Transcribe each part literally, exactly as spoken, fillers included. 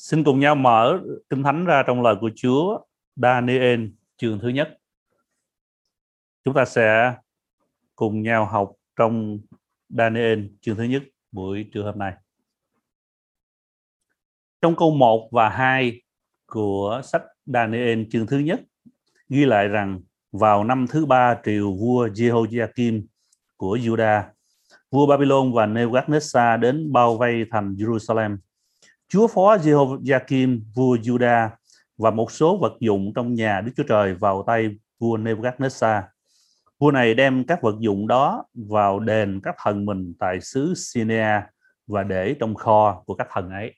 Xin cùng nhau mở Kinh Thánh ra trong lời của Chúa, Daniel chương thứ nhất. Chúng ta sẽ cùng nhau học trong Daniel chương thứ nhất buổi trưa hôm nay. Trong câu một và hai của sách Daniel chương thứ nhất ghi lại rằng vào năm thứ ba triều vua Jehoiakim của Juda, vua Babylon và Nebuchadnezzar đến bao vây thành Jerusalem. Chúa phó Jehoiakim vua Juda và một số vật dụng trong nhà Đức Chúa Trời vào tay vua Nebuchadnezzar. Vua này đem các vật dụng đó vào đền các thần mình tại xứ Sinea và để trong kho của các thần ấy.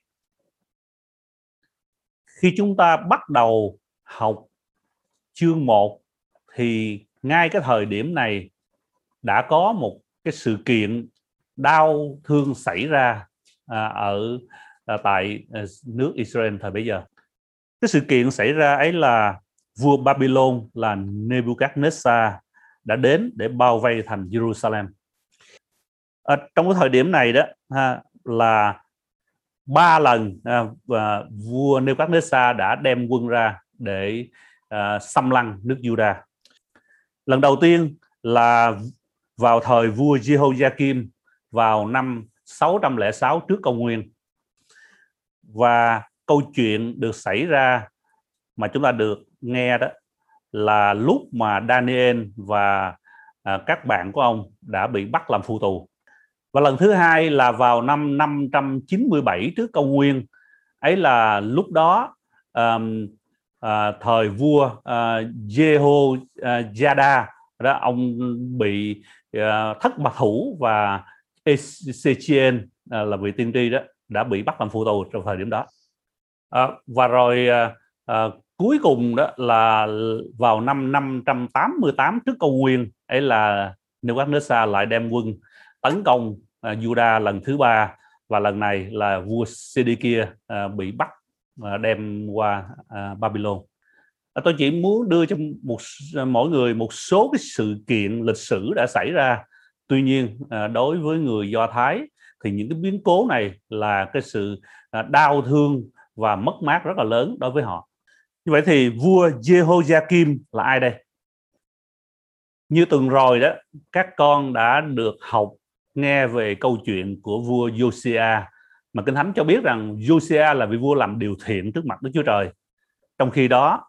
Khi chúng ta bắt đầu học chương một thì ngay cái thời điểm này đã có một cái sự kiện đau thương xảy ra à, ở à, tại à, nước Israel thời bấy giờ. Cái sự kiện xảy ra ấy là vua Babylon là Nebuchadnezzar đã đến để bao vây thành Jerusalem. À, trong cái thời điểm này đó ha, là ba lần à, và vua Nebuchadnezzar đã đem quân ra để à, xâm lăng nước Juda. Lần đầu tiên là vào thời vua Jehoiakim vào năm sáu trăm lẻ sáu trước công nguyên. Và câu chuyện được xảy ra mà chúng ta được nghe đó là lúc mà Daniel và à, các bạn của ông đã bị bắt làm phu tù. Và lần thứ hai là vào năm năm trăm chín mươi bảy trước công nguyên. Ấy là lúc đó um, à, thời vua uh, Jehoiada đó, ông bị uh, thất bạt thủ và Ezechien uh, là vị tiên tri đó đã bị bắt làm phu tù trong thời điểm đó. À, và rồi à, à, cuối cùng đó là vào năm năm trăm tám mươi tám trước công nguyên, ấy là Nebuchadnezzar lại đem quân tấn công à, Juda lần thứ ba, và lần này là vua Sê-đê-kia à, bị bắt à, đem qua à, Babylon. À, tôi chỉ muốn đưa cho một mỗi người một số cái sự kiện lịch sử đã xảy ra. Tuy nhiên à, đối với người Do Thái thì những cái biến cố này là cái sự à, đau thương và mất mát rất là lớn đối với họ. Như vậy thì vua Jehoiakim là ai đây? Như tuần rồi đó, các con đã được học nghe về câu chuyện của vua Josiah, mà Kinh Thánh cho biết rằng Josiah là vị vua làm điều thiện trước mặt Đức Chúa Trời. Trong khi đó,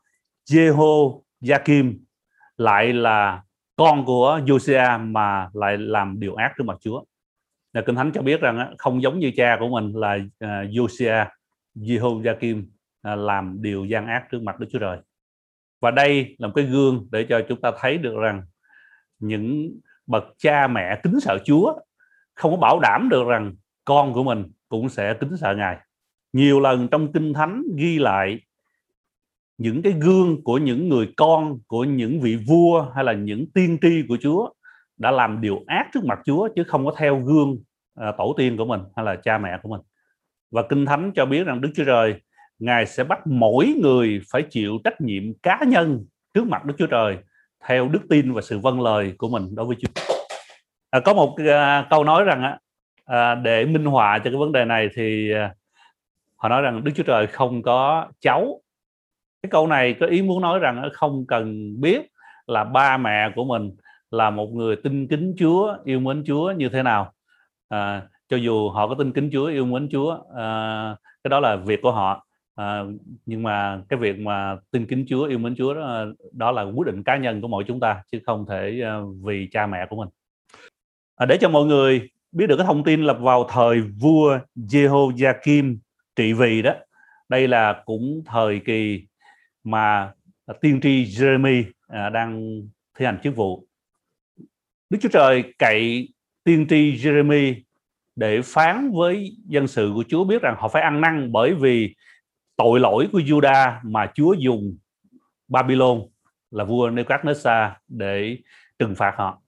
Jehoiakim lại là con của Josiah mà lại làm điều ác trước mặt Chúa. Và Kinh Thánh cho biết rằng không giống như cha của mình là Josiah, Jehoiakim làm điều gian ác trước mặt Đức Chúa Trời. Và đây là một cái gương để cho chúng ta thấy được rằng những bậc cha mẹ kính sợ Chúa không có bảo đảm được rằng con của mình cũng sẽ kính sợ Ngài. Nhiều lần trong Kinh Thánh ghi lại những cái gương của những người con của những vị vua hay là những tiên tri của Chúa đã làm điều ác trước mặt Chúa, chứ không có theo gương à, tổ tiên của mình hay là cha mẹ của mình. Và Kinh Thánh cho biết rằng Đức Chúa Trời Ngài sẽ bắt mỗi người phải chịu trách nhiệm cá nhân trước mặt Đức Chúa Trời theo đức tin và sự vâng lời của mình đối với Chúa. À, có một à, câu nói rằng à, để minh họa cho cái vấn đề này thì à, họ nói rằng Đức Chúa Trời không có cháu. Cái câu này có ý muốn nói rằng không cần biết là ba mẹ của mình là một người tin kính Chúa, yêu mến Chúa như thế nào. À, cho dù họ có tin kính Chúa, yêu mến Chúa, à, cái đó là việc của họ. À, nhưng mà cái việc mà tin kính Chúa, yêu mến Chúa đó, đó là quyết định cá nhân của mỗi chúng ta, chứ không thể uh, vì cha mẹ của mình. À, để cho mọi người biết được cái thông tin là vào thời vua Jehoiakim trị vì đó, đây là cũng thời kỳ mà tiên tri Jeremy à, đang thi hành chức vụ. Đức Chúa Trời cậy tiên tri Jeremy để phán với dân sự của Chúa biết rằng họ phải ăn năn, bởi vì tội lỗi của Juda mà Chúa dùng Babylon là vua Nebuchadnezzar để trừng phạt họ.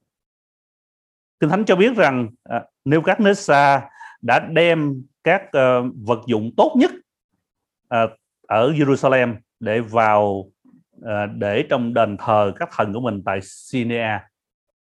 Kinh Thánh cho biết rằng uh, Nebuchadnezzar đã đem các uh, vật dụng tốt nhất uh, ở Jerusalem để vào uh, để trong đền thờ các thần của mình tại Sinea.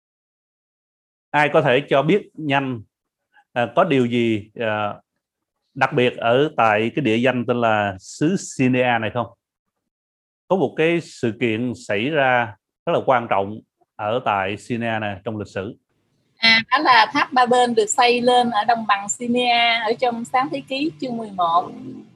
Ai có thể cho biết nhanh uh, có điều gì uh, đặc biệt ở tại cái địa danh tên là xứ Sinea này không? Có một cái sự kiện xảy ra rất là quan trọng ở tại Sinea này trong lịch sử. À, đó là tháp Ba Bên được xây lên ở đồng bằng Sinea ở trong Sáng Thế Ký chương mười một.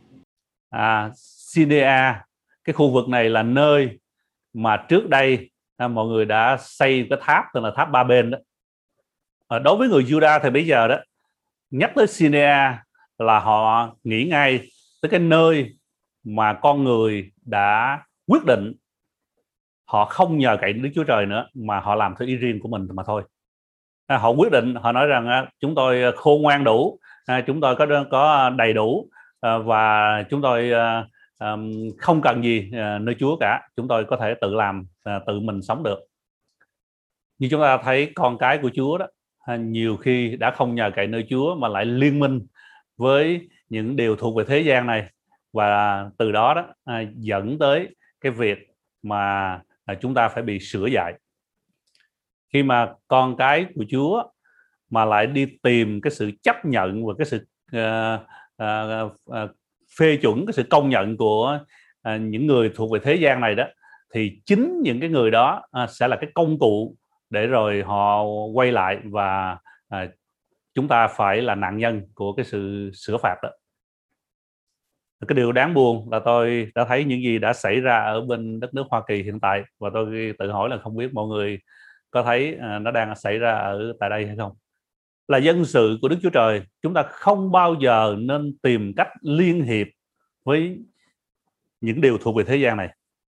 À, Sinea, cái khu vực này là nơi mà trước đây à, mọi người đã xây cái tháp tên là tháp Ba Bên đó. À, đối với người Juda thì bây giờ đó nhắc tới Sinea là họ nghĩ ngay tới cái nơi mà con người đã quyết định họ không nhờ cậy Đức Chúa Trời nữa mà họ làm theo ý riêng của mình mà thôi. À, họ quyết định, họ nói rằng à, chúng tôi khôn ngoan đủ, à, chúng tôi có có đầy đủ à, và chúng tôi à, à, không cần gì à, nơi Chúa cả, chúng tôi có thể tự làm, à, tự mình sống được. Như chúng ta thấy con cái của Chúa đó à, nhiều khi đã không nhờ cậy nơi Chúa mà lại liên minh với những điều thuộc về thế gian này, và từ đó đó à, dẫn tới cái việc mà à, chúng ta phải bị sửa dạy. Khi mà con cái của Chúa mà lại đi tìm cái sự chấp nhận và cái sự uh, uh, uh, phê chuẩn, cái sự công nhận của uh, những người thuộc về thế gian này đó, thì chính những cái người đó uh, sẽ là cái công cụ để rồi họ quay lại và uh, chúng ta phải là nạn nhân của cái sự sửa phạt đó. Cái điều đáng buồn là tôi đã thấy những gì đã xảy ra ở bên đất nước Hoa Kỳ hiện tại, và tôi tự hỏi là không biết mọi người có thấy uh, nó đang xảy ra ở tại đây hay không. Là dân sự của Đức Chúa Trời, chúng ta không bao giờ nên tìm cách liên hiệp với những điều thuộc về thế gian này.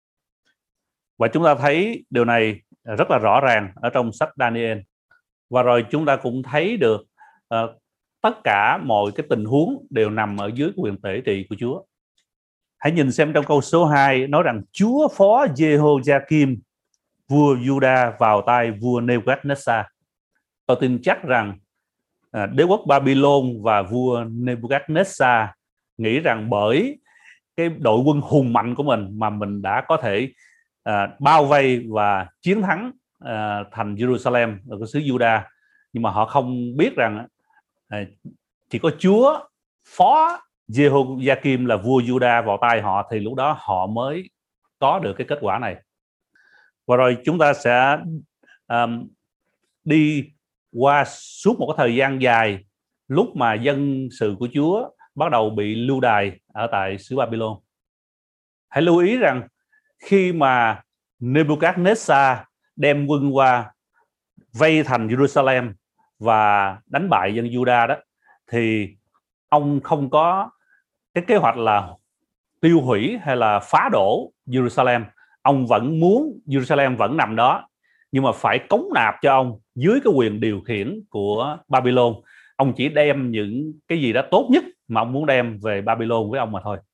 Và chúng ta thấy điều này rất là rõ ràng ở trong sách Daniel. Và rồi chúng ta cũng thấy được uh, tất cả mọi cái tình huống đều nằm ở dưới quyền tể trị của Chúa. Hãy nhìn xem trong câu số hai nói rằng Chúa phó Jehoiakim vua Juda vào tay vua Nebuchadnezzar. Tôi tin chắc rằng à, đế quốc Babylon và vua Nebuchadnezzar nghĩ rằng bởi cái đội quân hùng mạnh của mình mà mình đã có thể à, bao vây và chiến thắng à, thành Jerusalem ở cái xứ Juda, nhưng mà họ không biết rằng à, chỉ có Chúa phó Jehoiakim là vua Juda vào tay họ thì lúc đó họ mới có được cái kết quả này. Và rồi chúng ta sẽ um, đi qua suốt một cái thời gian dài lúc mà dân sự của Chúa bắt đầu bị lưu đày ở tại xứ Babylon. Hãy lưu ý rằng khi mà Nebuchadnezzar đem quân qua vây thành Jerusalem và đánh bại dân Juda đó, thì ông không có cái kế hoạch là tiêu hủy hay là phá đổ Jerusalem. Ông vẫn muốn Jerusalem vẫn nằm đó, nhưng mà phải cống nạp cho ông dưới cái quyền điều khiển của Babylon. Ông chỉ đem những cái gì đó tốt nhất mà ông muốn đem về Babylon với ông mà thôi.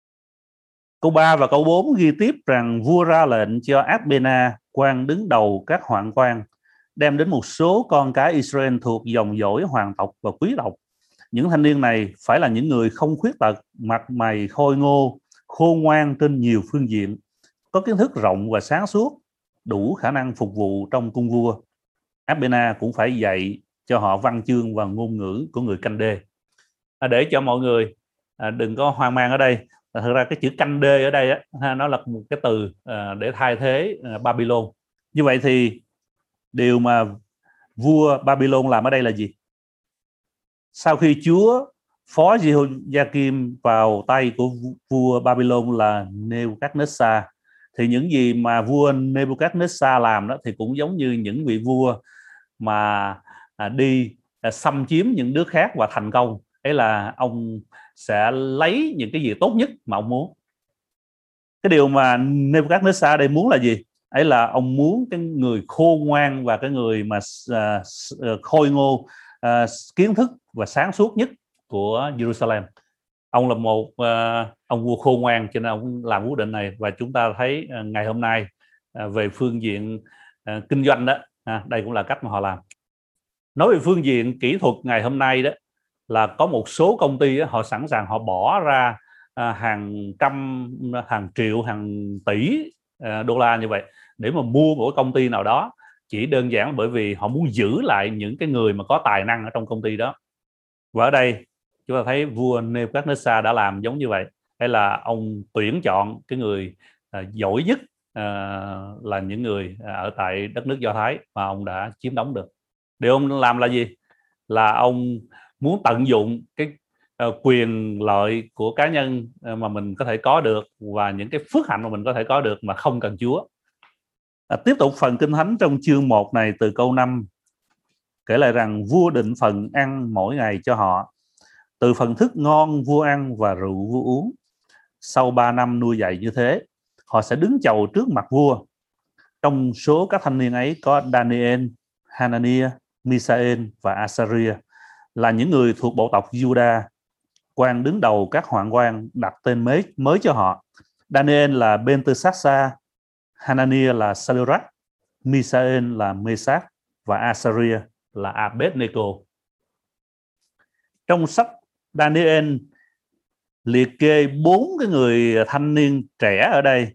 Câu ba và câu bốn ghi tiếp rằng vua ra lệnh cho Abena, quan đứng đầu các hoạn quan, đem đến một số con cái Israel thuộc dòng dõi hoàng tộc và quý tộc. Những thanh niên này phải là những người không khuyết tật, mặt mày khôi ngô, khôn ngoan trên nhiều phương diện, có kiến thức rộng và sáng suốt, đủ khả năng phục vụ trong cung vua. Abena cũng phải dạy cho họ văn chương và ngôn ngữ của người Canh Đê. À, để cho mọi người à, đừng có hoang mang ở đây, à, thực ra cái chữ Canh Đê ở đây á, nó là một cái từ à, để thay thế à, Babylon. Như vậy thì điều mà vua Babylon làm ở đây là gì? Sau khi Chúa phó Jehoiakim vào tay của vua Babylon là Nebuchadnezzar, thì những gì mà vua Nebuchadnezzar làm đó thì cũng giống như những vị vua mà à, đi à, xâm chiếm những nước khác và thành công. Ấy là ông sẽ lấy những cái gì tốt nhất mà ông muốn. Cái điều mà Nebuchadnezzar đây muốn là gì? Ấy là ông muốn cái người khôn ngoan và cái người mà à, khôi ngô, à, kiến thức và sáng suốt nhất của Jerusalem. Ông là một uh, ông vua khôn ngoan cho nên ông làm quyết định này. Và chúng ta thấy uh, ngày hôm nay uh, về phương diện uh, kinh doanh đó, uh, đây cũng là cách mà họ làm. Nói về phương diện kỹ thuật ngày hôm nay đó, là có một số công ty đó, họ sẵn sàng họ bỏ ra uh, hàng trăm, hàng triệu, hàng tỷ uh, đô la như vậy để mà mua một công ty nào đó, chỉ đơn giản bởi vì họ muốn giữ lại những cái người mà có tài năng ở trong công ty đó. Và ở đây chúng ta thấy vua Nebuchadnezzar đã làm giống như vậy, hay là ông tuyển chọn cái người à, giỏi nhất à, là những người ở tại đất nước Do Thái mà ông đã chiếm đóng được. Điều ông làm là gì? Là ông muốn tận dụng cái uh, quyền lợi của cá nhân uh, mà mình có thể có được, và những cái phước hạnh mà mình có thể có được mà không cần Chúa. À, tiếp tục phần Kinh Thánh trong chương một này từ câu năm kể lại rằng vua định phần ăn mỗi ngày cho họ. Từ phần thức ngon vua ăn và rượu vua uống. Sau ba năm nuôi dạy như thế, họ sẽ đứng chầu trước mặt vua. Trong số các thanh niên ấy có Daniel, Hananiah, Misael và Azariah, là những người thuộc bộ tộc Juda. Quan đứng đầu các hoạn quan đặt tên mới mới cho họ. Daniel là Belteshazzar, Hananiah là Sadrach, Misael là Meshach và Azariah là Abednego. Trong sách Daniel liệt kê bốn cái người thanh niên trẻ ở đây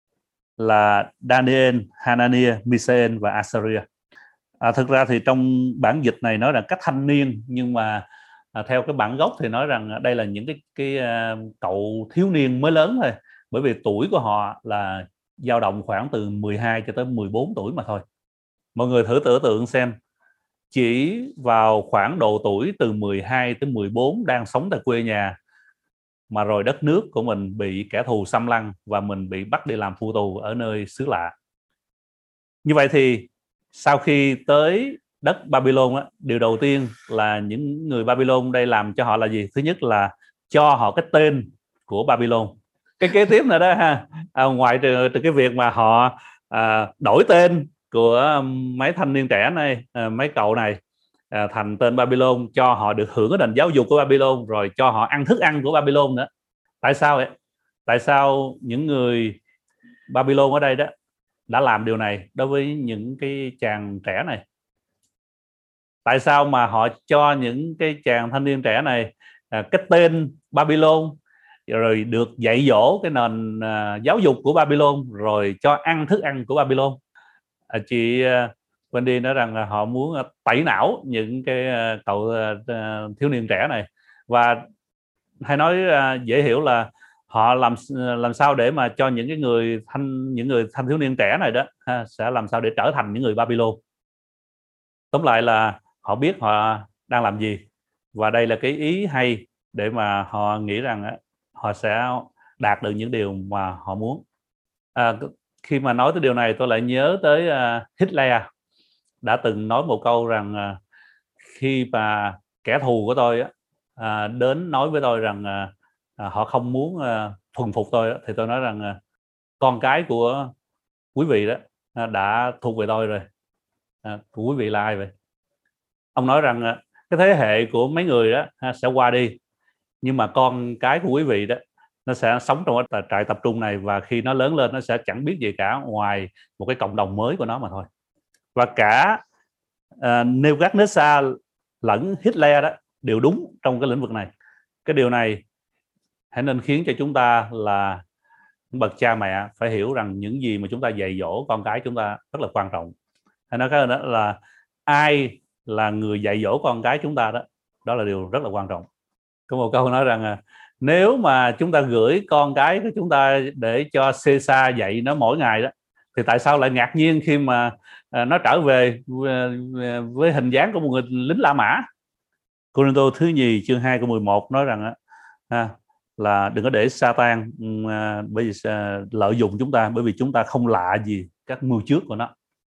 là Daniel, Hananiah, Misael và Azariah. À, thực ra thì trong bản dịch này nói là các thanh niên, nhưng mà à, theo cái bản gốc thì nói rằng đây là những cái cái uh, cậu thiếu niên mới lớn thôi, bởi vì tuổi của họ là dao động khoảng từ mười hai cho tới mười bốn tuổi mà thôi. Mọi người thử tưởng tượng xem, chỉ vào khoảng độ tuổi từ mười hai tới mười bốn đang sống tại quê nhà, mà rồi đất nước của mình bị kẻ thù xâm lăng và mình bị bắt đi làm phu tù ở nơi xứ lạ. Như vậy thì sau khi tới đất Babylon á, điều đầu tiên là những người Babylon đây làm cho họ là gì? Thứ nhất là cho họ cái tên của Babylon. Cái kế tiếp nữa đó ha, à, ngoài từ, từ cái việc mà họ à, đổi tên của mấy thanh niên trẻ này, à, mấy cậu này à, thành tên Babylon, cho họ được hưởng cái nền giáo dục của Babylon, rồi cho họ ăn thức ăn của Babylon nữa. Tại sao vậy? Tại sao những người Babylon ở đây đó đã làm điều này đối với những cái chàng trẻ này? Tại sao mà họ cho những cái chàng thanh niên trẻ này à, cái tên Babylon, rồi được dạy dỗ cái nền à, giáo dục của Babylon, rồi cho ăn thức ăn của Babylon? À, chị à, Wendy nói rằng là họ muốn tẩy não những cái à, cậu à, thiếu niên trẻ này, và hay nói à, dễ hiểu là họ làm làm sao để mà cho những cái người thanh những người thanh thiếu niên trẻ này đó ha, sẽ làm sao để trở thành những người Babylon. Tóm lại là họ biết họ đang làm gì, và đây là cái ý hay để mà họ nghĩ rằng họ sẽ đạt được những điều mà họ muốn. À, khi mà nói tới điều này, tôi lại nhớ tới uh, Hitler đã từng nói một câu rằng uh, khi mà kẻ thù của tôi uh, đến nói với tôi rằng uh, uh, họ không muốn uh, thuần phục tôi, thì tôi nói rằng uh, con cái của quý vị đó uh, đã thuộc về tôi rồi. Uh, quý vị là ai vậy? Ông nói rằng uh, cái thế hệ của mấy người đó uh, sẽ qua đi, nhưng mà con cái của quý vị đó nó sẽ sống trong cái trại tập trung này, và khi nó lớn lên nó sẽ chẳng biết gì cả ngoài một cái cộng đồng mới của nó mà thôi. Và cả uh, Nebuchadnezzar lẫn Hitler đó đều đúng trong cái lĩnh vực này. Cái điều này hãy nên khiến cho chúng ta là bậc cha mẹ phải hiểu rằng những gì mà chúng ta dạy dỗ con cái chúng ta rất là quan trọng. Hay nói cái đó là ai là người dạy dỗ con cái chúng ta đó, đó là điều rất là quan trọng. Có một câu nói rằng nếu mà chúng ta gửi con cái của chúng ta để cho Caesar dạy nó mỗi ngày đó, thì tại sao lại ngạc nhiên khi mà nó trở về với hình dáng của một người lính La Mã? Cô-rinh-tô thứ nhì chương hai câu mười một nói rằng à, là đừng có để Satan à, bởi vì à, lợi dụng chúng ta, bởi vì chúng ta không lạ gì các mưu trước của nó.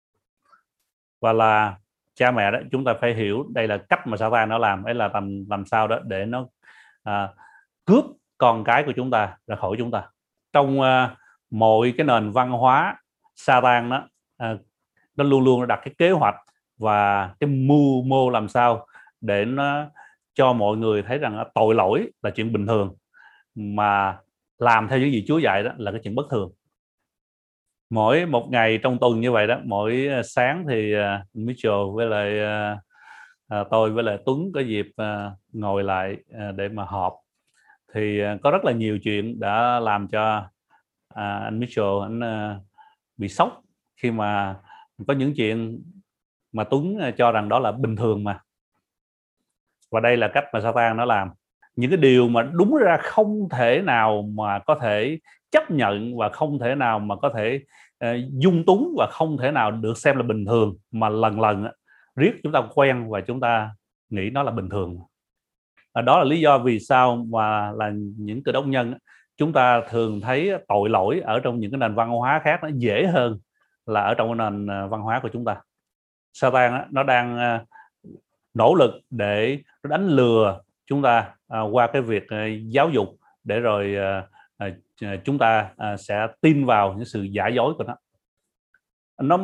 Và là cha mẹ đó, chúng ta phải hiểu đây là cách mà Satan nó làm, ấy là làm làm sao đó để nó à, cướp con cái của chúng ta ra khỏi chúng ta. Trong à, mọi cái nền văn hóa, Satan đó à, nó luôn luôn đặt cái kế hoạch và cái mưu mô làm sao để nó cho mọi người thấy rằng tội lỗi là chuyện bình thường, mà làm theo những gì Chúa dạy đó là cái chuyện bất thường. Mỗi một ngày trong tuần như vậy đó, mỗi sáng thì uh, Mitchell với lại uh, uh, tôi với lại Tuấn có dịp uh, ngồi lại uh, để mà họp, thì uh, có rất là nhiều chuyện đã làm cho uh, anh Mitchell anh uh, bị sốc khi mà có những chuyện mà Tuấn uh, cho rằng đó là bình thường mà. Và đây là cách mà Satan nó làm. những cái điều mà đúng ra không thể nào mà có thể chấp nhận và không thể nào mà có thể uh, dung túng và không thể nào được xem là bình thường, mà lần lần riết chúng ta quen và chúng ta nghĩ nó là bình thường. À, đó là lý do vì sao mà là những Cơ Đốc nhân chúng ta thường thấy tội lỗi ở trong những cái nền văn hóa khác nó dễ hơn là ở trong cái nền văn hóa của chúng ta. Satan nó đang nỗ lực để đánh lừa chúng ta qua cái việc giáo dục, để rồi chúng ta sẽ tin vào những sự giả dối của nó. Nó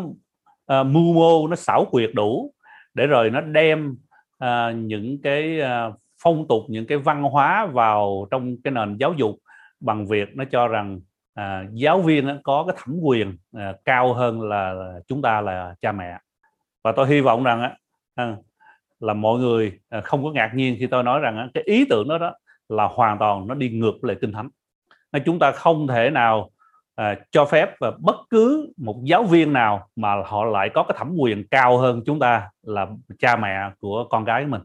mưu mô, nó xảo quyệt đủ để rồi nó đem những cái phong tục, những cái văn hóa vào trong cái nền giáo dục bằng việc nó cho rằng à, giáo viên á, có cái thẩm quyền à, cao hơn là chúng ta là cha mẹ. Và tôi hy vọng rằng á, à, là mọi người à, không có ngạc nhiên khi tôi nói rằng á, cái ý tưởng đó, đó là hoàn toàn nó đi ngược với lại Kinh Thánh. Nên chúng ta không thể nào à, cho phép và bất cứ một giáo viên nào mà họ lại có cái thẩm quyền cao hơn chúng ta là cha mẹ của con cái của mình.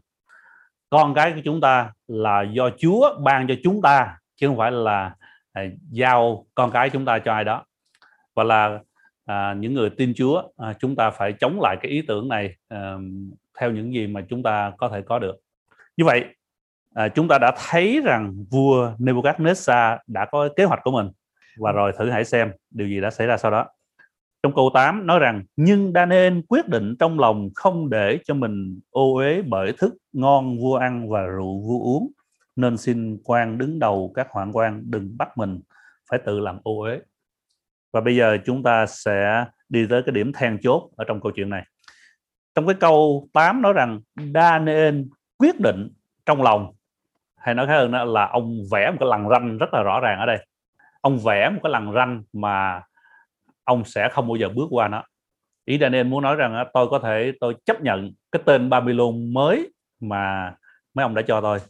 Con cái của chúng ta là do Chúa ban cho chúng ta, chứ không phải là à, giao con cái chúng ta cho ai đó. Và là à, những người tin Chúa, à, chúng ta phải chống lại cái ý tưởng này à, theo những gì mà chúng ta có thể có được. Như vậy à, chúng ta đã thấy rằng vua Nebuchadnezzar đã có kế hoạch của mình. Và rồi thử hãy xem điều gì đã xảy ra sau đó. Trong câu tám nói rằng: nhưng Daniel quyết định trong lòng không để cho mình ô uế bởi thức ngon vua ăn và rượu vua uống, nên xin quan đứng đầu các hoạn quan đừng bắt mình phải tự làm ô uế. Và bây giờ chúng ta sẽ đi tới cái điểm then chốt ở trong câu chuyện này. Trong cái câu tám nói rằng Daniel quyết định trong lòng, hay nói khác hơn là ông vẽ một cái lằn ranh rất là rõ ràng ở đây. Ông vẽ một cái lằn ranh mà ông sẽ không bao giờ bước qua nó. Ý Daniel muốn nói rằng tôi có thể tôi chấp nhận cái tên Babylon mới mà mấy ông đã cho tôi.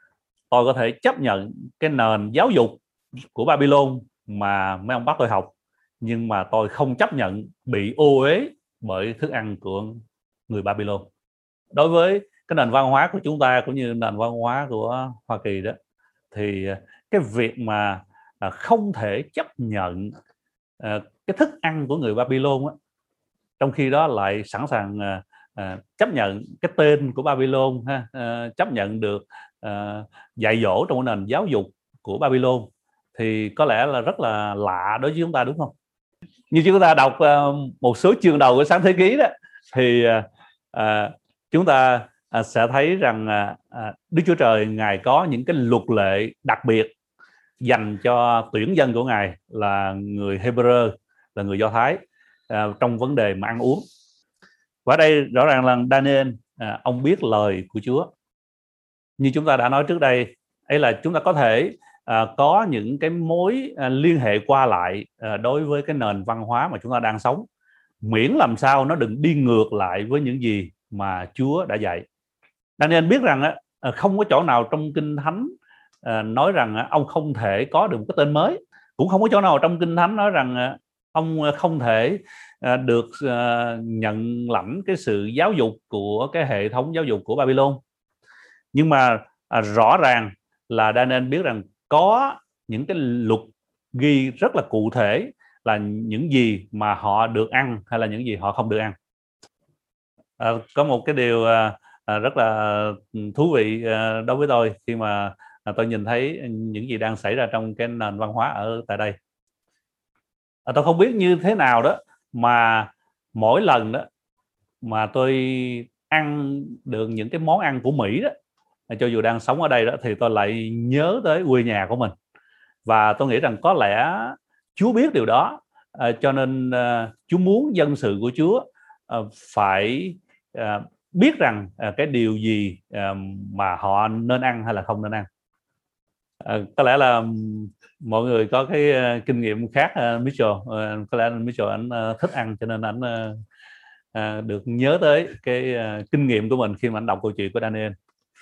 Tôi có thể chấp nhận cái nền giáo dục của Babylon mà mấy ông bắt tôi học, nhưng mà tôi không chấp nhận bị ô uế bởi thức ăn của người Babylon. Đối với cái nền văn hóa của chúng ta cũng như nền văn hóa của Hoa Kỳ đó, thì cái việc mà không thể chấp nhận cái thức ăn của người Babylon á, trong khi đó lại sẵn sàng uh, chấp nhận cái tên của Babylon, ha, uh, chấp nhận được uh, dạy dỗ trong nền giáo dục của Babylon, thì có lẽ là rất là lạ đối với chúng ta, đúng không? Như chúng ta đọc uh, một số chương đầu của Sáng Thế Ký đó, thì uh, uh, chúng ta uh, sẽ thấy rằng uh, uh, Đức Chúa Trời Ngài có những cái luật lệ đặc biệt dành cho tuyển dân của Ngài là người Hebrew, là người Do Thái, à, trong vấn đề mà ăn uống. Và ở đây rõ ràng là Daniel, à, ông biết lời của Chúa. Như chúng ta đã nói trước đây, ấy là chúng ta có thể à, có những cái mối à, liên hệ qua lại à, đối với cái nền văn hóa mà chúng ta đang sống, miễn làm sao nó đừng đi ngược lại với những gì mà Chúa đã dạy. Daniel biết rằng á, không có chỗ nào trong Kinh Thánh à, nói rằng á, ông không thể có được một cái tên mới, cũng không có chỗ nào trong Kinh Thánh nói rằng à, ông không thể à, được à, nhận lãnh cái sự giáo dục của cái hệ thống giáo dục của Babylon. Nhưng mà à, rõ ràng là Daniel biết rằng có những cái luật ghi rất là cụ thể là những gì mà họ được ăn hay là những gì họ không được ăn. À, có một cái điều à, à, rất là thú vị à, đối với tôi khi mà à, tôi nhìn thấy những gì đang xảy ra trong cái nền văn hóa ở tại đây. À, tôi không biết như thế nào đó mà mỗi lần đó mà tôi ăn được những cái món ăn của Mỹ đó, cho dù đang sống ở đây đó, thì tôi lại nhớ tới quê nhà của mình. Và tôi nghĩ rằng có lẽ Chúa biết điều đó, à, cho nên à, Chúa muốn dân sự của Chúa à, phải à, biết rằng à, cái điều gì à, mà họ nên ăn hay là không nên ăn. À, có lẽ là mọi người có cái uh, kinh nghiệm khác. uh, Mitchell uh, có lẽ Mitchell anh uh, thích ăn, cho nên anh uh, uh, được nhớ tới cái uh, kinh nghiệm của mình khi mà anh đọc câu chuyện của Daniel.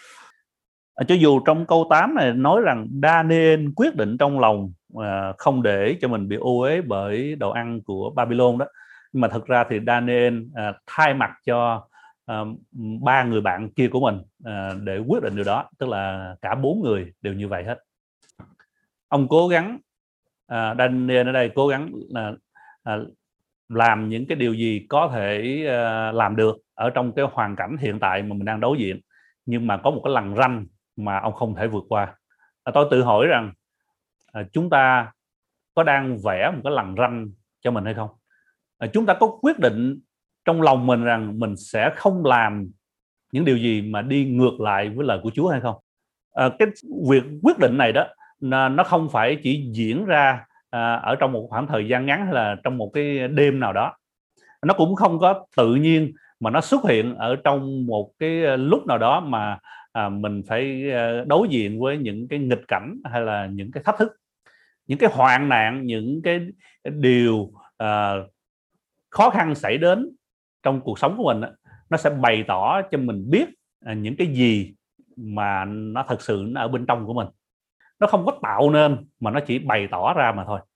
À, cho dù trong câu tám này nói rằng Daniel quyết định trong lòng uh, không để cho mình bị ô uế bởi đồ ăn của Babylon đó, nhưng mà thực ra thì Daniel uh, thay mặt cho ba người bạn kia của mình uh, để quyết định điều đó, tức là cả bốn người đều như vậy hết. Ông cố gắng, uh, Daniel ở đây cố gắng uh, uh, làm những cái điều gì có thể uh, làm được ở trong cái hoàn cảnh hiện tại mà mình đang đối diện, nhưng mà có một cái lằn ranh mà ông không thể vượt qua. Uh, tôi tự hỏi rằng uh, chúng ta có đang vẽ một cái lằn ranh cho mình hay không? Uh, chúng ta có quyết định trong lòng mình rằng mình sẽ không làm những điều gì mà đi ngược lại với lời của Chúa hay không? À, cái việc quyết định này đó nó không phải chỉ diễn ra à, ở trong một khoảng thời gian ngắn hay là trong một cái đêm nào đó. Nó cũng không có tự nhiên mà nó xuất hiện ở trong một cái lúc nào đó mà à, mình phải đối diện với những cái nghịch cảnh hay là những cái thách thức, những cái hoạn nạn, những cái điều à, khó khăn xảy đến trong cuộc sống của mình. Nó sẽ bày tỏ cho mình biết à, những cái gì mà nó thật sự nó ở bên trong của mình. Nó không có tạo nên mà nó chỉ bày tỏ ra mà thôi.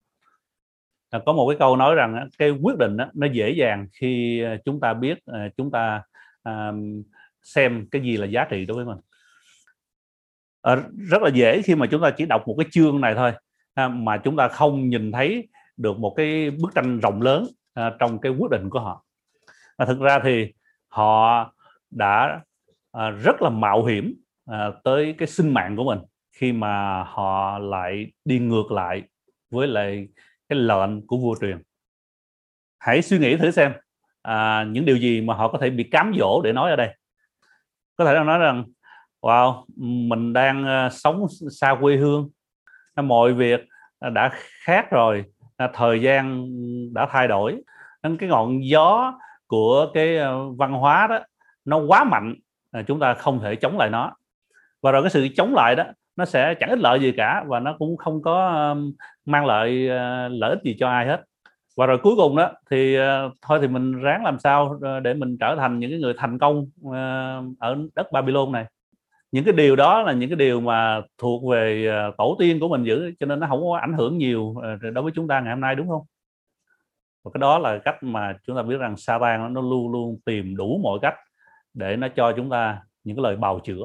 À, có một cái câu nói rằng cái quyết định đó, nó dễ dàng khi chúng ta biết à, chúng ta à, xem cái gì là giá trị đối với mình. À, rất là dễ khi mà chúng ta chỉ đọc một cái chương này thôi à, mà chúng ta không nhìn thấy được một cái bức tranh rộng lớn à, trong cái quyết định của họ. À, thực ra thì họ đã à, rất là mạo hiểm à, tới cái sinh mạng của mình khi mà họ lại đi ngược lại với lại cái lệnh của vua truyền. Hãy suy nghĩ thử xem à, những điều gì mà họ có thể bị cám dỗ để nói ở đây. Có thể nói rằng wow, mình đang uh, sống xa quê hương, mọi việc uh, đã khác rồi, uh, thời gian đã thay đổi, cái ngọn gió của cái uh, văn hóa đó nó quá mạnh, uh, chúng ta không thể chống lại nó, và rồi cái sự chống lại đó nó sẽ chẳng ích lợi gì cả, và nó cũng không có uh, mang lại uh, lợi ích gì cho ai hết. Và rồi cuối cùng đó thì uh, thôi thì mình ráng làm sao để mình trở thành những cái người thành công uh, ở đất Babylon này. Những cái điều đó là những cái điều mà thuộc về uh, tổ tiên của mình giữ, cho nên nó không có ảnh hưởng nhiều uh, đối với chúng ta ngày hôm nay, đúng không? Và cái đó là cách mà chúng ta biết rằng Satan nó luôn luôn tìm đủ mọi cách để nó cho chúng ta những cái lời bào chữa.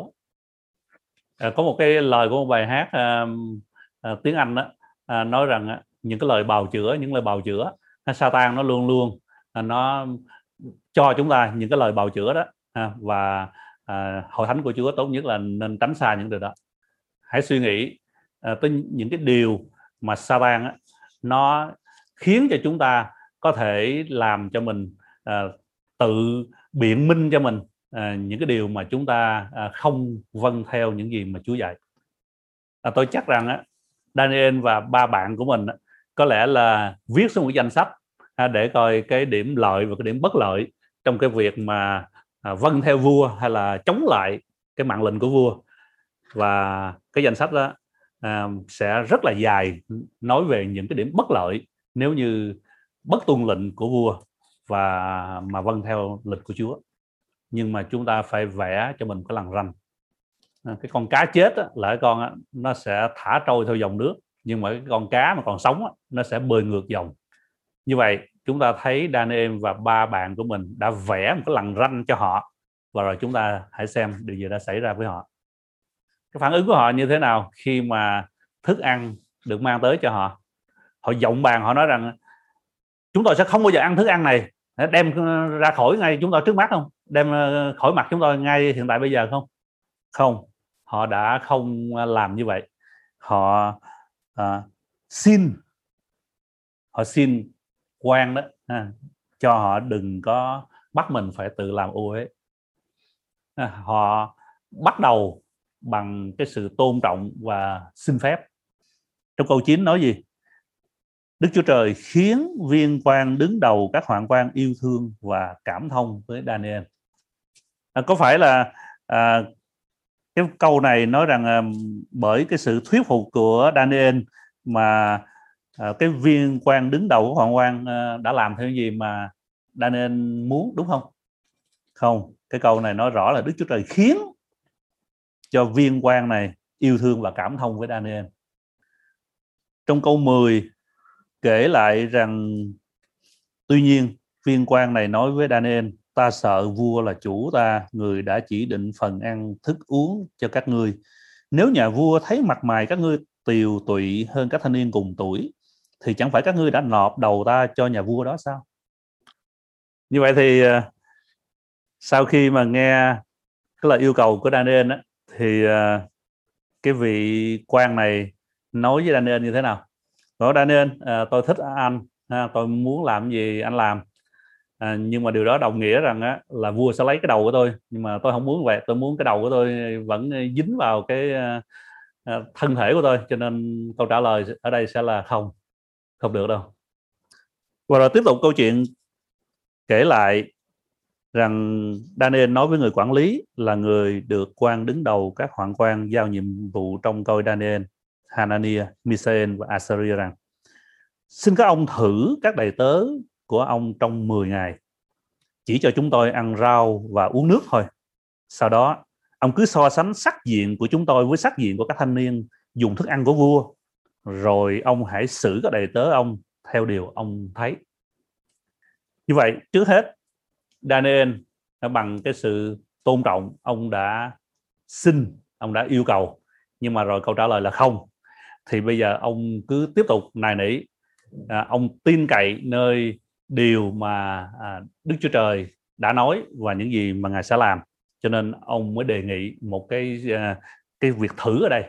Uh, có một cái lời của một bài hát uh, uh, tiếng Anh đó uh, nói rằng uh, những cái lời bào chữa, những lời bào chữa, Satan nó luôn luôn uh, nó cho chúng ta những cái lời bào chữa đó, uh, và uh, hội thánh của Chúa tốt nhất là nên tránh xa những điều đó. Hãy suy nghĩ uh, tới những cái điều mà Satan uh, nó khiến cho chúng ta có thể làm cho mình uh, tự biện minh cho mình uh, những cái điều mà chúng ta uh, không vâng theo những gì mà Chúa dạy. Uh, tôi chắc rằng uh, Daniel và ba bạn của mình uh, có lẽ là viết xuống một danh sách uh, để coi cái điểm lợi và cái điểm bất lợi trong cái việc mà uh, vâng theo vua hay là chống lại cái mạng lệnh của vua. Và cái danh sách đó uh, sẽ rất là dài, nói về những cái điểm bất lợi nếu như bất tuân lệnh của vua và mà vâng theo lệnh của Chúa. Nhưng mà chúng ta phải vẽ cho mình cái lằn ranh. Cái con cá chết á, là cái con á, nó sẽ thả trôi theo dòng nước, nhưng mà cái con cá mà còn sống á, nó sẽ bơi ngược dòng. Như vậy chúng ta thấy Daniel và ba bạn của mình đã vẽ một cái lằn ranh cho họ, và rồi chúng ta hãy xem điều gì đã xảy ra với họ. Cái phản ứng của họ như thế nào khi mà thức ăn được mang tới cho họ? Họ vọng bàn, họ nói rằng chúng tôi sẽ không bao giờ ăn thức ăn này, đem ra khỏi ngay chúng tôi trước mắt không? Đem khỏi mặt chúng tôi ngay hiện tại bây giờ không? Không, họ đã không làm như vậy. Họ uh, xin họ xin quan đó ha, cho họ đừng có bắt mình phải tự làm ô uế. À, họ bắt đầu bằng cái sự tôn trọng và xin phép. Trong câu chín nói gì? Đức Chúa Trời khiến viên quan đứng đầu các hoạn quan yêu thương và cảm thông với Daniel. À, có phải là à, cái câu này nói rằng à, bởi cái sự thuyết phục của Daniel mà à, cái viên quan đứng đầu của hoạn quan à, đã làm theo gì mà Daniel muốn, đúng không? Không, cái câu này nói rõ là Đức Chúa Trời khiến cho viên quan này yêu thương và cảm thông với Daniel. Trong câu mười kể lại rằng tuy nhiên viên quan này nói với Daniel ta sợ vua là chủ ta, người đã chỉ định phần ăn thức uống cho các ngươi. Nếu nhà vua thấy mặt mày các ngươi tiều tụy hơn các thanh niên cùng tuổi, thì chẳng phải các ngươi đã nộp đầu ta cho nhà vua đó sao? Như vậy thì sau khi mà nghe cái lời yêu cầu của Daniel á, thì cái vị quan này nói với Daniel như thế nào? Nói Daniel, à, tôi thích anh, à, tôi muốn làm gì anh làm, à, nhưng mà điều đó đồng nghĩa rằng á, là vua sẽ lấy cái đầu của tôi, nhưng mà tôi không muốn vậy. Tôi muốn cái đầu của tôi vẫn dính vào cái uh, thân thể của tôi, cho nên câu trả lời ở đây sẽ là không, không được đâu. Và rồi tiếp tục câu chuyện kể lại rằng Daniel nói với người quản lý là người được quan đứng đầu các hoạn quan giao nhiệm vụ trong coi Daniel, Hananiah, Misael và Azariah rằng: xin các ông thử các đầy tớ của ông trong mười ngày, chỉ cho chúng tôi ăn rau và uống nước thôi. Sau đó ông cứ so sánh sắc diện của chúng tôi với sắc diện của các thanh niên dùng thức ăn của vua, rồi ông hãy xử các đầy tớ ông theo điều ông thấy. Như vậy, trước hết Daniel bằng cái sự tôn trọng, ông đã xin, ông đã yêu cầu, nhưng mà rồi câu trả lời là không. Thì bây giờ ông cứ tiếp tục nài nỉ, à, ông tin cậy nơi điều mà à, Đức Chúa Trời đã nói và những gì mà Ngài sẽ làm, cho nên ông mới đề nghị một cái à, cái việc thử ở đây.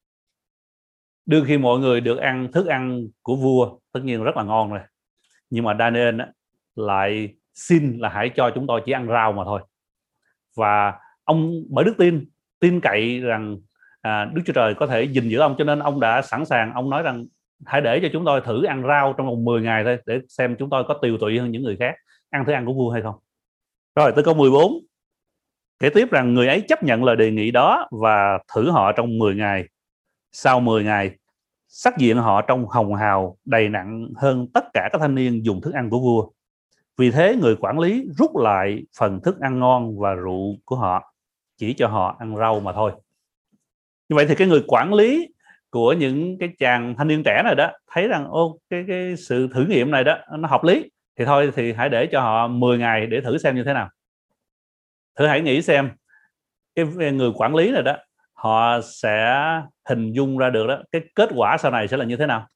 Đương khi mọi người được ăn thức ăn của vua, tất nhiên rất là ngon rồi, nhưng mà Daniel á, lại xin là hãy cho chúng tôi chỉ ăn rau mà thôi. Và ông bởi đức tin, tin cậy rằng à, Đức Chúa Trời có thể gìn giữ ông, cho nên ông đã sẵn sàng, ông nói rằng hãy để cho chúng tôi thử ăn rau trong vòng mười ngày thôi, để xem chúng tôi có tiều tụy hơn những người khác ăn thức ăn của vua hay không. Rồi tới câu mười bốn kể tiếp rằng người ấy chấp nhận lời đề nghị đó và thử họ trong mười ngày. Sau mười ngày, sắc diện họ trông hồng hào đầy nặng hơn tất cả các thanh niên dùng thức ăn của vua. Vì thế người quản lý rút lại phần thức ăn ngon và rượu của họ, chỉ cho họ ăn rau mà thôi. Như vậy thì cái người quản lý của những cái chàng thanh niên trẻ này đó thấy rằng ô cái cái sự thử nghiệm này đó nó hợp lý, thì thôi thì hãy để cho họ mười ngày để thử xem như thế nào. Thử hãy nghĩ xem cái người quản lý này đó, họ sẽ hình dung ra được đó cái kết quả sau này sẽ là như thế nào.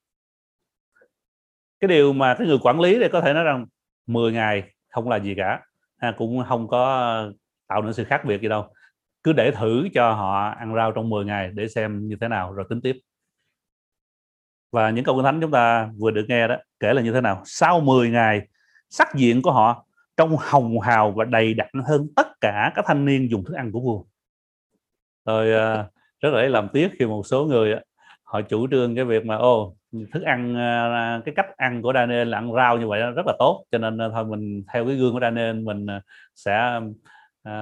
Cái điều mà cái người quản lý này có thể nói rằng mười ngày không là gì cả, ha, cũng không có tạo nên sự khác biệt gì đâu, cứ để thử cho họ ăn rau trong mười ngày để xem như thế nào rồi tính tiếp. Và những câu Kinh Thánh chúng ta vừa được nghe đó kể là như thế nào? Sau mười ngày, sắc diện của họ trông hồng hào và đầy đặn hơn tất cả các thanh niên dùng thức ăn của vua. Tôi uh, rất là làm tiếc khi một số người uh, họ chủ trương cái việc mà ô thức ăn uh, cái cách ăn của Daniel là ăn rau như vậy đó, rất là tốt, cho nên uh, thôi mình theo cái gương của Daniel, mình uh, sẽ uh,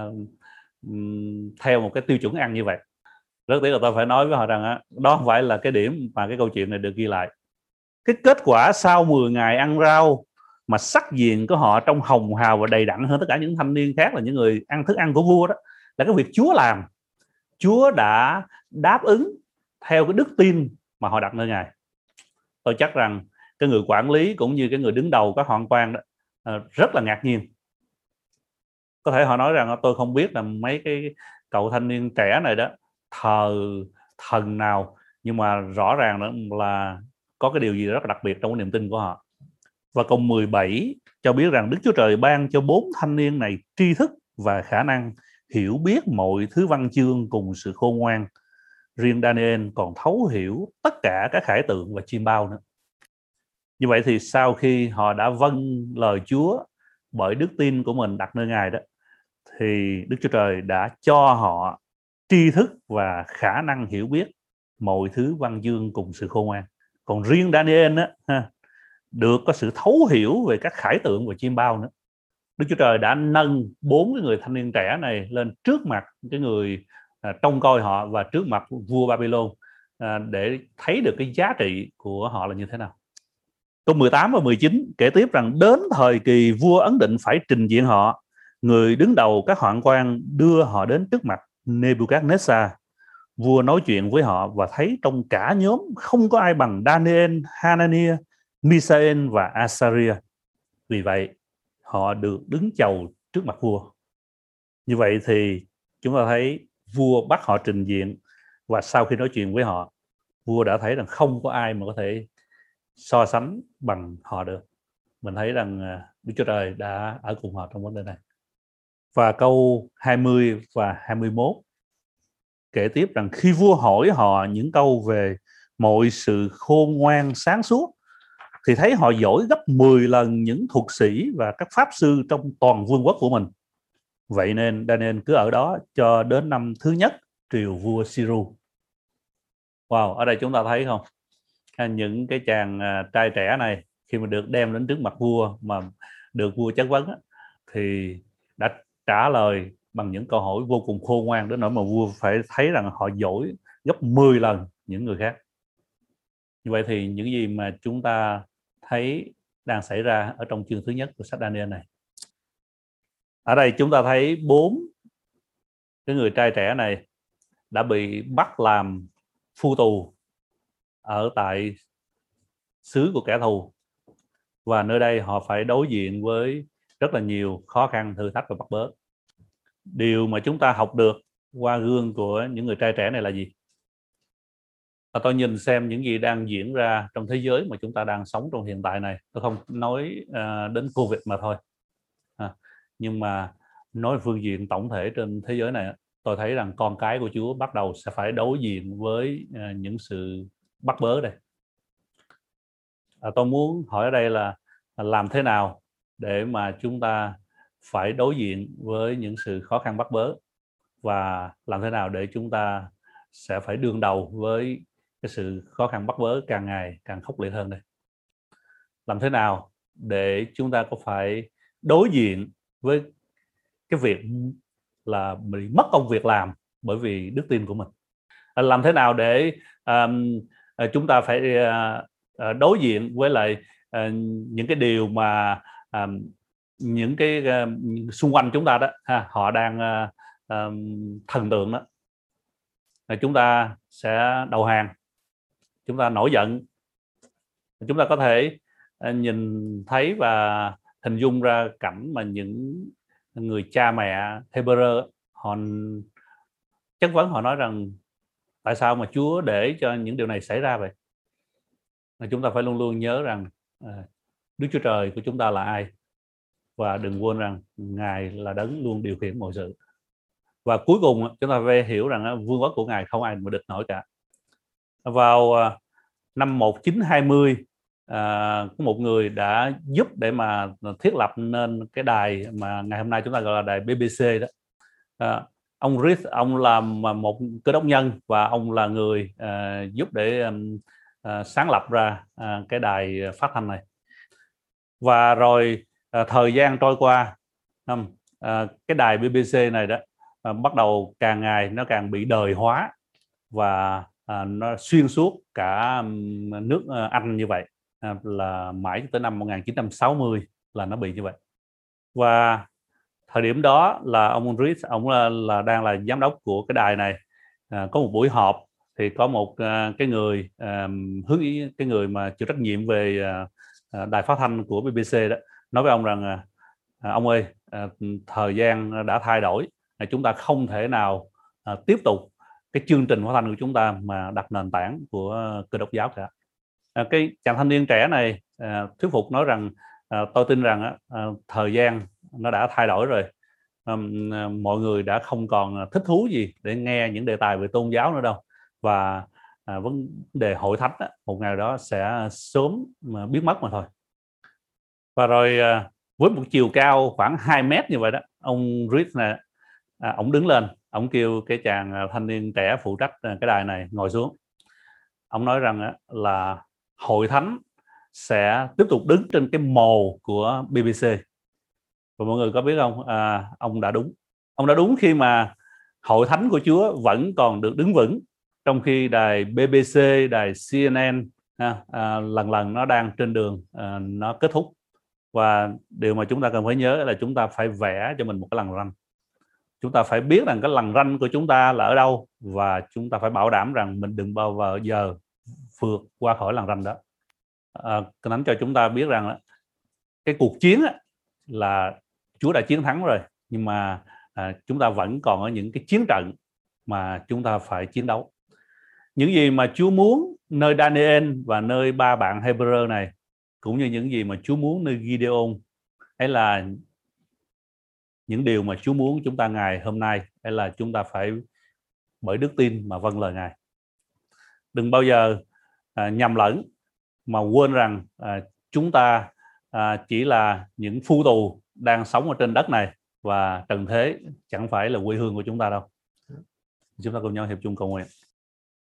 um, theo một cái tiêu chuẩn ăn như vậy. Rất tiếc là tôi phải nói với họ rằng uh, đó không phải là cái điểm mà cái câu chuyện này được ghi lại. Cái kết quả sau mười ngày ăn rau mà sắc diện của họ trông hồng hào và đầy đặn hơn tất cả những thanh niên khác, là những người ăn thức ăn của vua đó, là cái việc Chúa làm. Chúa đã đáp ứng theo cái đức tin mà họ đặt nơi Ngài. Tôi chắc rằng cái người quản lý cũng như cái người đứng đầu các hoạn quan đó rất là ngạc nhiên. Có thể họ nói rằng tôi không biết là mấy cái cậu thanh niên trẻ này đó thờ thần nào, nhưng mà rõ ràng đó là có cái điều gì rất là đặc biệt trong cái niềm tin của họ. Và câu mười bảy cho biết rằng Đức Chúa Trời ban cho bốn thanh niên này tri thức và khả năng hiểu biết mọi thứ văn chương cùng sự khôn ngoan. Riêng Daniel còn thấu hiểu tất cả các khải tượng và chiêm bao nữa. Như vậy thì sau khi họ đã vâng lời Chúa bởi đức tin của mình đặt nơi Ngài đó, thì Đức Chúa Trời đã cho họ tri thức và khả năng hiểu biết mọi thứ văn chương cùng sự khôn ngoan. Còn riêng Daniel đó, ha, được có sự thấu hiểu về các khải tượng và chiêm bao nữa. Đức Chúa Trời đã nâng bốn cái người thanh niên trẻ này lên trước mặt cái người à, trông coi họ và trước mặt vua Babylon à, để thấy được cái giá trị của họ là như thế nào. Câu mười tám và mười chín kể tiếp rằng đến thời kỳ vua ấn định phải trình diện họ, người đứng đầu các hoạn quan đưa họ đến trước mặt Nebuchadnezzar. Vua nói chuyện với họ và thấy trong cả nhóm không có ai bằng Daniel, Hananiah, Misael và Azariah. Vì vậy họ được đứng chầu trước mặt vua. Như vậy thì chúng ta thấy vua bắt họ trình diện, và sau khi nói chuyện với họ, vua đã thấy rằng không có ai mà có thể so sánh bằng họ được. Mình thấy rằng Đức Chúa Trời đã ở cùng họ trong vấn đề này. Và câu hai mươi và hai mươi mốt kể tiếp rằng khi vua hỏi họ những câu về mọi sự khôn ngoan sáng suốt, thì thấy họ giỏi gấp mười lần những thuật sĩ và các pháp sư trong toàn vương quốc của mình. Vậy nên Daniel cứ ở đó cho đến năm thứ nhất triều vua Siru. Wow, ở đây chúng ta thấy không? Những cái chàng trai trẻ này khi mà được đem đến trước mặt vua mà được vua chất vấn thì đã trả lời bằng những câu hỏi vô cùng khôn ngoan đến nỗi mà vua phải thấy rằng họ giỏi gấp mười lần những người khác. Như vậy thì những gì mà chúng ta thấy đang xảy ra ở trong chương thứ nhất của sách Daniel này. Ở đây chúng ta thấy bốn cái người trai trẻ này đã bị bắt làm phu tù ở tại xứ của kẻ thù, và nơi đây họ phải đối diện với rất là nhiều khó khăn, thử thách và bắt bớ. Điều mà chúng ta học được qua gương của những người trai trẻ này là gì? Và tôi nhìn xem những gì đang diễn ra trong thế giới mà chúng ta đang sống trong hiện tại này. Tôi không nói uh, đến Covid mà thôi, à, nhưng mà nói phương diện tổng thể trên thế giới này, tôi thấy rằng con cái của Chúa bắt đầu sẽ phải đối diện với uh, những sự bắt bớ đây. À, tôi muốn hỏi ở đây là làm thế nào để mà chúng ta phải đối diện với những sự khó khăn bắt bớ, và làm thế nào để chúng ta sẽ phải đương đầu với cái sự khó khăn bắt bớ càng ngày càng khốc liệt hơn đây. Làm thế nào để chúng ta có phải đối diện với cái việc là bị mất công việc làm bởi vì đức tin của mình. Làm thế nào để um, chúng ta phải uh, đối diện với lại uh, những cái điều mà um, những cái uh, xung quanh chúng ta đó ha, họ đang uh, um, thần tượng đó, chúng ta sẽ đầu hàng, chúng ta nổi giận. Chúng ta có thể uh, nhìn thấy và hình dung ra cảnh mà những người cha mẹ Hebrew họ chất vấn, họ nói rằng tại sao mà Chúa để cho những điều này xảy ra vậy? Chúng ta phải luôn luôn nhớ rằng uh, Đức Chúa Trời của chúng ta là ai, và đừng quên rằng Ngài là đấng luôn điều khiển mọi sự. Và cuối cùng chúng ta phải hiểu rằng vương quốc của Ngài không ai mà địch nổi cả. Vào uh, năm một nghìn chín trăm hai mươi, uh, có một người đã giúp để mà thiết lập nên cái đài mà ngày hôm nay chúng ta gọi là đài B B C đó. Uh, ông Reed, ông là một cơ đốc nhân, và ông là người uh, giúp để um, uh, sáng lập ra uh, cái đài phát thanh này. Và rồi uh, thời gian trôi qua, um, uh, cái đài B B C này đó uh, bắt đầu càng ngày nó càng bị đời hóa, và uh, nó xuyên suốt cả um, nước uh, Anh như vậy, uh, là mãi tới năm một nghìn chín trăm sáu mươi là nó bị như vậy. Và thời điểm đó là ông Reed, ông là, là đang là giám đốc của cái đài này. À, có một buổi họp thì có một uh, cái người uh, hướng ý, cái người mà chịu trách nhiệm về uh, đài phát thanh của B B C đó, nói với ông rằng uh, ông ơi, uh, thời gian đã thay đổi, uh, chúng ta không thể nào uh, tiếp tục cái chương trình phát thanh của chúng ta mà đặt nền tảng của Cơ đốc giáo cả. Uh, cái chàng thanh niên trẻ này uh, thuyết phục nói rằng uh, tôi tin rằng uh, thời gian nó đã thay đổi rồi. Um, mọi người đã không còn thích thú gì để nghe những đề tài về tôn giáo nữa đâu, và à, vấn đề hội thánh á, một ngày đó sẽ sớm mà biến mất mà thôi. Và rồi à, với một chiều cao khoảng hai mét như vậy đó, ông Reed này, à, ông đứng lên, ông kêu cái chàng thanh niên trẻ phụ trách cái đài này ngồi xuống. Ông nói rằng á, là hội thánh sẽ tiếp tục đứng trên cái mồ của B B C. Và mọi người có biết không, à, ông đã đúng. Ông đã đúng khi mà hội thánh của Chúa vẫn còn được đứng vững, trong khi đài B B C, đài C N N à, à, lần lần nó đang trên đường à, nó kết thúc. Và điều mà chúng ta cần phải nhớ là chúng ta phải vẽ cho mình một cái lằn ranh. Chúng ta phải biết rằng cái lằn ranh của chúng ta là ở đâu, và chúng ta phải bảo đảm rằng mình đừng bao giờ vượt qua khỏi lằn ranh đó. À, Kinh Thánh cho chúng ta biết rằng cái cuộc chiến á, là Chúa đã chiến thắng rồi, nhưng mà à, chúng ta vẫn còn ở những cái chiến trận mà chúng ta phải chiến đấu. Những gì mà Chúa muốn nơi Daniel và nơi ba bạn Hebrew này, cũng như những gì mà Chúa muốn nơi Gideon, hay là những điều mà Chúa muốn chúng ta ngày hôm nay, hay là chúng ta phải bởi đức tin mà vâng lời Ngài. Đừng bao giờ à, nhầm lẫn mà quên rằng à, chúng ta à, chỉ là những phu tù đang sống ở trên đất này, và trần thế chẳng phải là quê hương của chúng ta đâu. Chúng ta cùng nhau hiệp chung cầu nguyện.